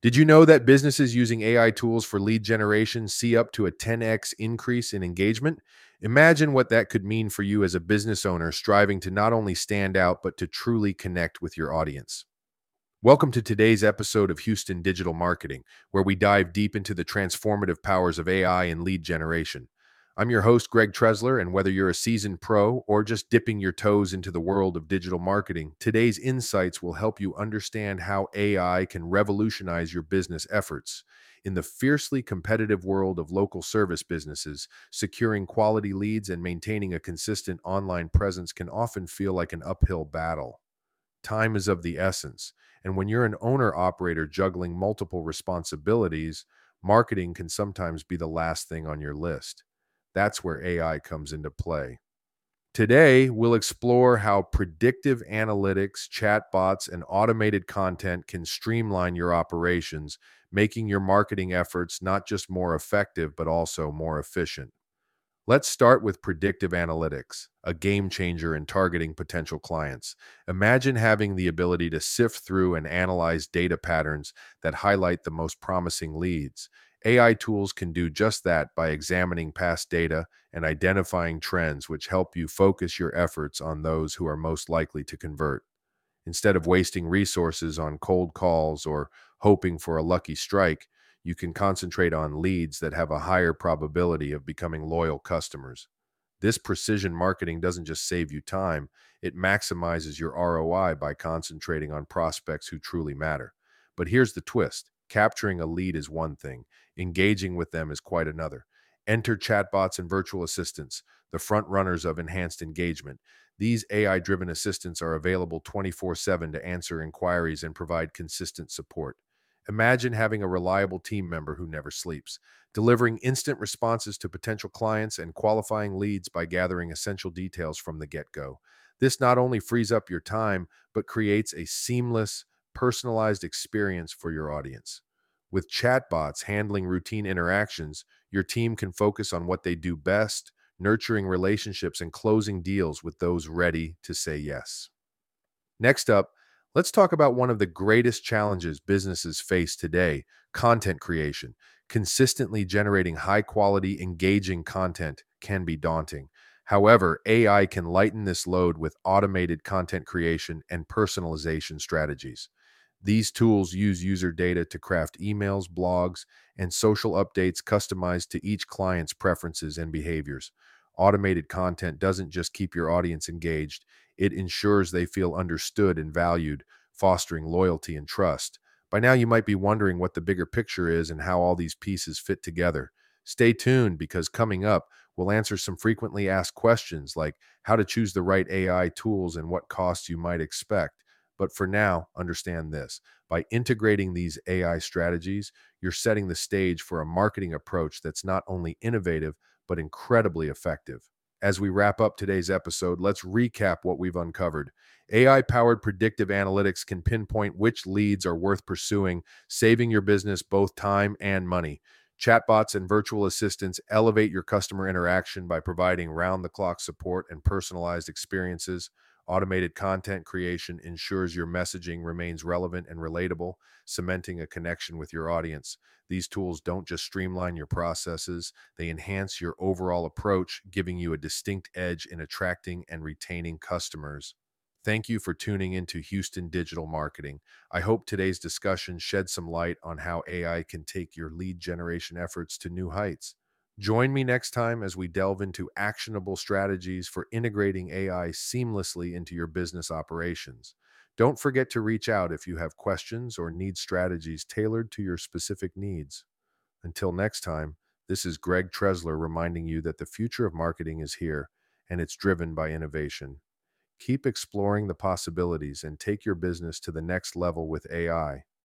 Did you know that businesses using AI tools for lead generation see up to a 10x increase in engagement? Imagine what that could mean for you as a business owner striving to not only stand out, but to truly connect with your audience. Welcome to today's episode of Houston Digital Marketing, where we dive deep into the transformative powers of AI and lead generation. I'm your host, Greg Tresler, and whether you're a seasoned pro or just dipping your toes into the world of digital marketing, today's insights will help you understand how AI can revolutionize your business efforts. In the fiercely competitive world of local service businesses, securing quality leads and maintaining a consistent online presence can often feel like an uphill battle. Time is of the essence. And when you're an owner operator juggling multiple responsibilities, marketing can sometimes be the last thing on your list. That's where AI comes into play. Today, we'll explore how predictive analytics, chatbots, and automated content can streamline your operations, making your marketing efforts not just more effective, but also more efficient. Let's start with predictive analytics, a game changer in targeting potential clients. Imagine having the ability to sift through and analyze data patterns that highlight the most promising leads. AI tools can do just that by examining past data and identifying trends, which help you focus your efforts on those who are most likely to convert. Instead of wasting resources on cold calls or hoping for a lucky strike, you can concentrate on leads that have a higher probability of becoming loyal customers. This precision marketing doesn't just save you time, it maximizes your ROI by concentrating on prospects who truly matter. But here's the twist: capturing a lead is one thing, engaging with them is quite another. Enter chatbots and virtual assistants, the front runners of enhanced engagement. These AI driven assistants are available 24/7 to answer inquiries and provide consistent support. Imagine having a reliable team member who never sleeps, delivering instant responses to potential clients and qualifying leads by gathering essential details from the get go. This not only frees up your time, but creates a seamless, personalized experience for your audience. With chatbots handling routine interactions, your team can focus on what they do best, nurturing relationships and closing deals with those ready to say yes. Next up, let's talk about one of the greatest challenges businesses face today: content creation. Consistently generating high quality, engaging content can be daunting. However, AI can lighten this load with automated content creation and personalization strategies. These tools use user data to craft emails, blogs, and social updates customized to each client's preferences and behaviors. Automated content doesn't just keep your audience engaged, it ensures they feel understood and valued, fostering loyalty and trust. By now, you might be wondering what the bigger picture is and how all these pieces fit together. Stay tuned, because coming up, we'll answer some frequently asked questions like how to choose the right AI tools and what costs you might expect. But for now, understand this: by integrating these AI strategies, you're setting the stage for a marketing approach that's not only innovative, but incredibly effective. As we wrap up today's episode, let's recap what we've uncovered. AI powered predictive analytics can pinpoint which leads are worth pursuing, saving your business both time and money. Chatbots and virtual assistants elevate your customer interaction by providing round the clock support and personalized experiences. Automated content creation ensures your messaging remains relevant and relatable, cementing a connection with your audience. These tools don't just streamline your processes, they enhance your overall approach, giving you a distinct edge in attracting and retaining customers. Thank you for tuning into Houston Digital Marketing. I hope today's discussion shed some light on how AI can take your lead generation efforts to new heights. Join me next time as we delve into actionable strategies for integrating AI seamlessly into your business operations. Don't forget to reach out if you have questions or need strategies tailored to your specific needs. Until next time, this is Greg Tresler reminding you that the future of marketing is here, and it's driven by innovation. Keep exploring the possibilities and take your business to the next level with AI.